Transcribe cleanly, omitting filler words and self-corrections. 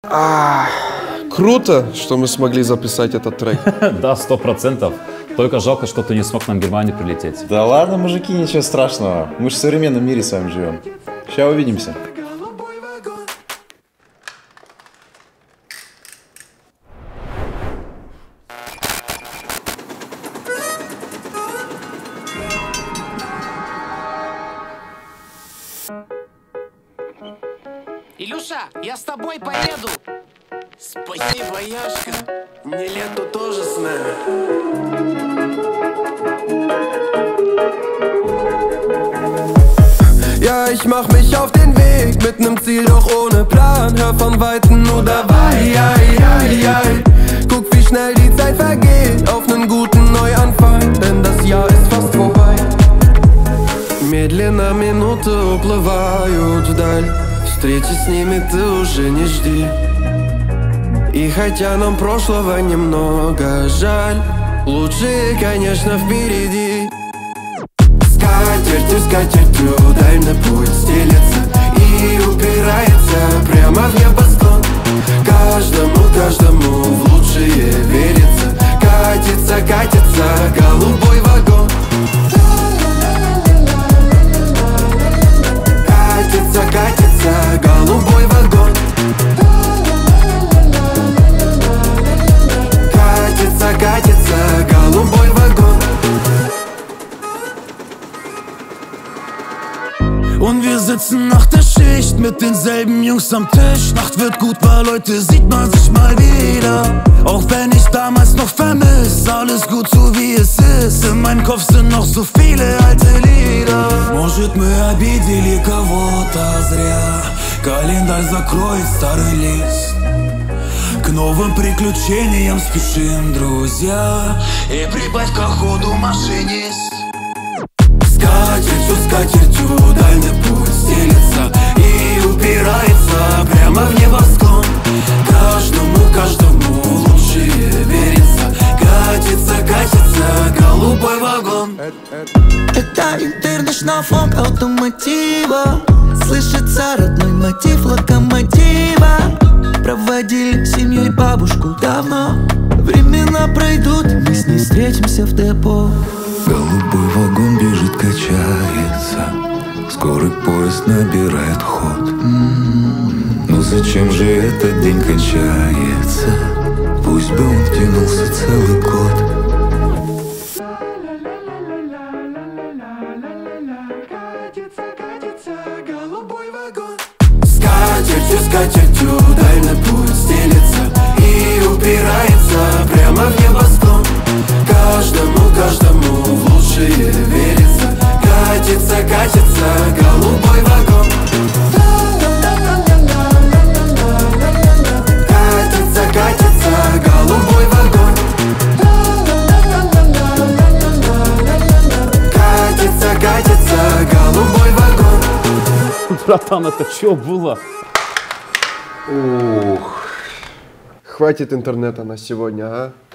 Круто, что мы смогли записать этот трек. Да, 100%. Только жалко, что ты не смог нам в Германию прилететь. Да ладно, мужики, ничего страшного. Мы же в современном мире с вами живем. Сейчас увидимся. Илюша, я с тобой поеду. Спасибо, Яшка. Нелету тоже с нами. Ja, ich mach mich auf den Weg mit nem Ziel, doch ohne Plan. Hör von Weitem nur dabei. Guck, wie schnell die Zeit vergeht auf nen guten Neuanfang, denn das Jahr ist fast vorbei. Медленно минуты уплывают вдаль, встречи с ними ты уже не жди. И хотя нам прошлого немного жаль, лучшее, конечно, впереди. Скатертью дальний путь стелется и упирается прямо в небосклон. Каждому в лучшее верится. Катится голубой вагон. Катится голубой вагон. Катится голубой вагон. Und wir sitzen nach der Schicht mit denselben Jungs am Tisch. Nacht wird gut, weil heute sieht man sich mal wieder. Auch wenn ich damals noch vermiss, alles gut so wie es ist. In meinem Kopf sind noch so viele alte Lieder. Может, мы обидели кого-то зря. Календарь закроет старый лист. К новым приключениям спешим, друзья. И прибавь ко ходу, машинист. Скатертью дальний путь стелется и упирается прямо в небосклон. Каждому лучшее верится. Катится голубой вагон. Это интернешнл-фонк автомотива. Слышится родной мотив локомотива. Проводили семьей бабушку давно. Времена пройдут, мы с ней встретимся в депо. Голубой вагон бежит, качается. Скорый поезд набирает ход. Но зачем же этот день кончается? Пусть бы он тянулся целый год. Катится голубой вагон. Скатертью дальний путь стелется и упирается прямо в небосклон. Каждому в лучшее верится. Катится голубой вагон. Катится голубой вагон. Катится голубой вагон. Братан, это что было? Хватит интернета на сегодня, а?